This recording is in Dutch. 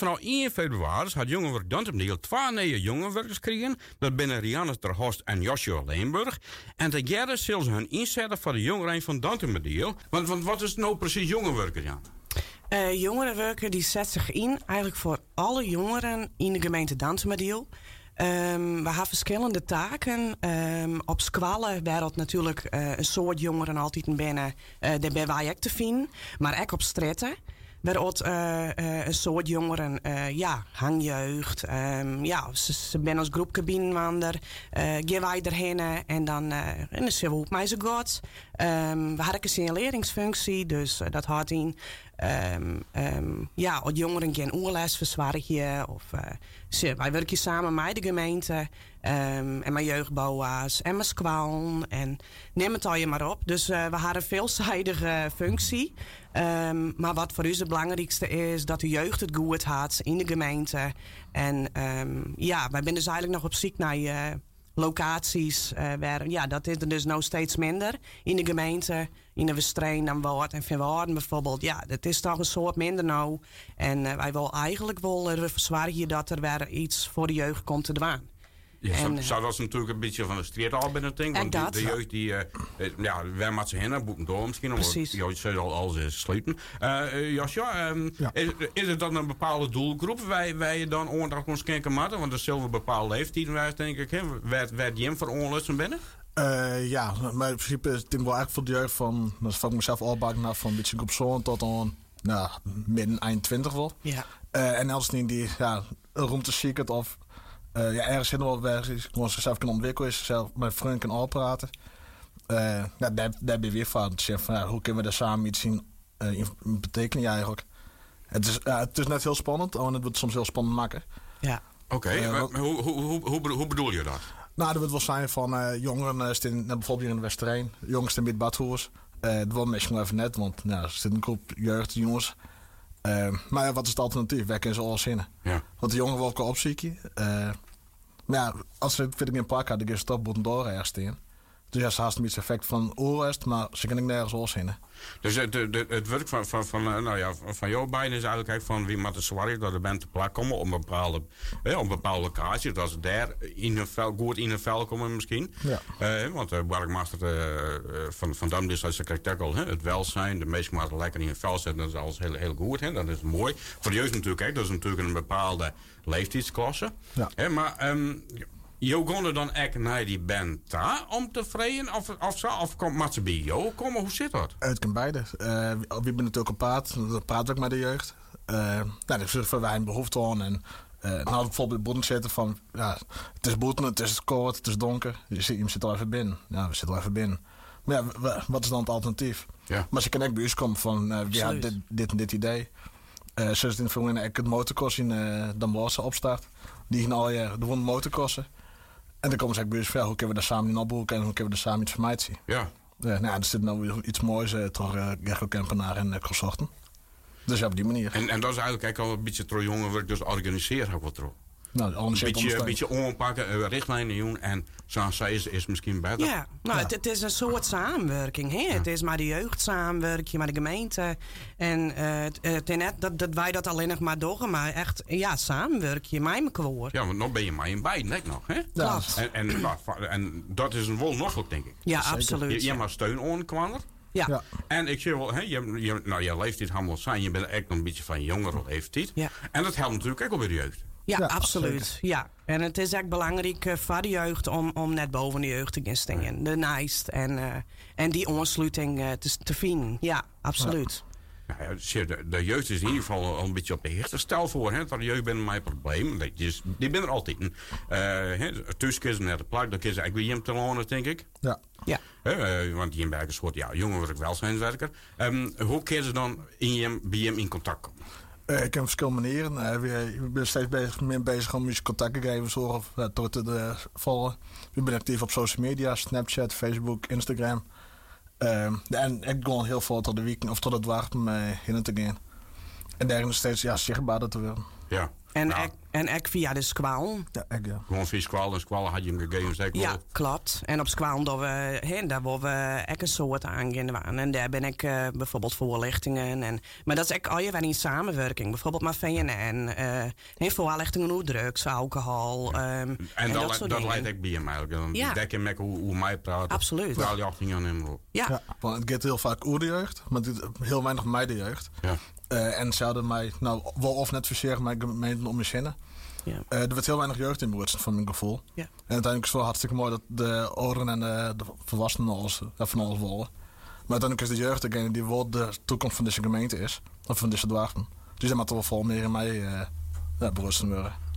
Vanaf 1 februari had Jongerenwerk Dantemdeel 2 nieuwe jongerenwerkers kregen. Dat binnen Rianne ter Horst en Joshua Leenburg. En together zullen ze hun inzetten voor de jongeren van Dantemdeel. Want wat is nou precies jongerenwerker, Jan? Jongerenwerker die zet zich in eigenlijk voor alle jongeren in de gemeente Dantemdeel. We hebben verschillende taken. Op Squallen waar dat natuurlijk een soort jongeren altijd binnen. Daar ben wij ook te vinden. Maar ook op straten. Waar ook een soort jongeren, hangjeugd. Ze zijn als groepje binnenwander. Gaan wij erheen en dan zien we hoe het mij zo gaat. We hadden een signaleringsfunctie, dus dat houdt in. Als jongeren geen oorles verzwaren. Wij werken samen met de gemeente. En mijn jeugdbouwers en mijn squallen. En neem het al je maar op. Dus we hadden een veelzijdige functie. Maar wat voor ons het belangrijkste is, dat de jeugd het goed had in de gemeente. En wij zijn dus eigenlijk nog op zoek naar locaties. Dat is er dus nog steeds minder in de gemeente. In de Westreen en Woord en Vinwaarden bijvoorbeeld. Ja, dat is toch een soort minder nou. En wij willen eigenlijk wel verzwaren dat er weer iets voor de jeugd komt te doen. Ja, zou dat natuurlijk een beetje van de street al binnen ding. Want de jeugd die, waar moet ze heen? Boeken door misschien. Precies. Je zou al slepen. Joshua, is het dan een bepaalde doelgroep waar je dan aandacht kon schenken moeten? Want er zullen bepaalde leeftijden waar denk ik. Werd je hem voor onlusten binnen? Maar in principe is het wel echt voor de jeugd van, dat is ik mezelf al bakken van een beetje groep zo'n tot aan midden eind 20 wel. Ja. En als die rond te zieken of ergens zitten wel waar ik zichzelf kan ontwikkelen, is zelf met vrienden kan afpraten. Daar ben je weer van te zeggen van hoe kunnen we daar samen iets in betekenen eigenlijk. Het is net heel spannend, en het wordt soms heel spannend maken. Ja. Oké, hoe bedoel je dat? Nou, dat wordt wel zijn van jongeren, bijvoorbeeld hier in de Westereen, jongens in Badhoers. Dat wil misschien wel even net, want er zit een groep jeugdjongens. Maar wat is het alternatief? Wij kunnen ze alles zinnen. Ja. Want de jongeren wil ik wel opzoeken. Maar als ze vind ik een plak hadden, dan is het toch boeten door ergens in. Dus ze haast een beetje effect van oorrest, maar ze kunnen nergens alles zinnen. Dus het werk van jou beiden is eigenlijk van wie moet de zwaar dat de band te plak komen op een bepaalde locatie. Dat ze daar goed in een vel komen misschien. Ja. Want de burgemeester van Dam is al het welzijn. De meesten moeten lekker in een vel zetten. Dat is alles heel goed. Hè? Dat is mooi. Voor de jeugd natuurlijk. Dat is natuurlijk een bepaalde leeftijdsklasse. Ja. Maar je kon er dan echt naar die band daar om te vreden? Of komt ze bij jou komen? Hoe zit dat? Het kan beide. We zijn natuurlijk op paard. Dan praten we ook met de jeugd. Dat is voor wij een behoefte aan. En bijvoorbeeld boeten zitten van het is boeten, het is koud, het is donker. Je zit al even binnen. Ja, we zitten al even binnen. Maar wat is dan het alternatief? Ja. Maar ze kan ook bij ons komen van wie had dit en dit idee. Zoals het in de film het motorkors in Dan Bosse opstart. Die gaan al de motorkossen. En dan komen ze bij ons van hoe kunnen we daar samen in opboeken en hoe kunnen we daar samen iets van zien. Ja. Er zit nou weer iets moois toch Gergo Kempenaar en consorten. Dus op die manier. En dat is eigenlijk al een beetje trouw jongen dus organiseren ook wat trouw. Nou, een beetje onpakken, richtlijnen doen en zoals zij is misschien beter. Ja, het is een soort samenwerking. Hè? Ja. Het is maar de jeugd samenwerken, maar de gemeente. En het is net dat wij dat alleen nog maar doen, maar echt samenwerken, mij elkaar. Ja, want nog ben je maar in beiden nog, hè? Ja. En dat is een wel nog, denk ik. Ja, zeker. Absoluut. Je maar steun aankwander. Ja. En ik zie wel, je leeftijd helemaal zijn. Je bent echt nog een beetje van jongere leeftijd. Ja. En dat helpt natuurlijk ook op de jeugd. Ja, absoluut. Zeker. Ja. En het is echt belangrijk voor de jeugd om net boven de jeugd te gaan staan. De naast en die aansluiting te vinden. Ja, absoluut. Ja, de jeugd is in ieder geval al een beetje op de hichte. Stel voor, dat de jeugd bent mijn probleem. Die ben er altijd. Tussen is naar de plak, dat is eigenlijk weer te lonen, denk ik. Ja. Want die een soort jongerenwerk welzijnswerker. Hoe kun je dan bij hem in contact komen? Ik heb verschillende manieren. We zijn steeds meer bezig om contactgegevens door te volgen. We zijn actief op social media, Snapchat, Facebook, Instagram. En ik ga heel veel tot de weekend of tot het warm heen te gaan. En daar is steeds zichtbaarder te worden. Ja. En ook via de squal. Ja, ja. Gewoon via squal. En squal had je hem gegeven, zeg Ja, klopt. En op squal daar waar we ook een soort aangaan. En daar ben ik bijvoorbeeld voorlichtingen. Maar dat is ook al je wel in samenwerking. Bijvoorbeeld met VNN. Voorlichtingen hoe drugs, alcohol. En dat leidt ik bij hem eigenlijk. Dan dek je met hoe mij praat. Absoluut. Vooral die 18 jaar in. Ja. Want het gaat heel vaak over de jeugd. Maar het heel weinig meidenjeugd. Ja. En ze hadden mij, wel of net verzegd, mijn gemeente om me zinnen. Ja. Er werd heel weinig jeugd in behoorst, van mijn gevoel. Ja. En uiteindelijk is het wel hartstikke mooi dat de ouderen en de volwassenen van alles willen. Maar uiteindelijk is de jeugd degene die wel de toekomst van deze gemeente is. Of van deze dwarven. Dus daar moet er wel veel meer in mij berusten worden.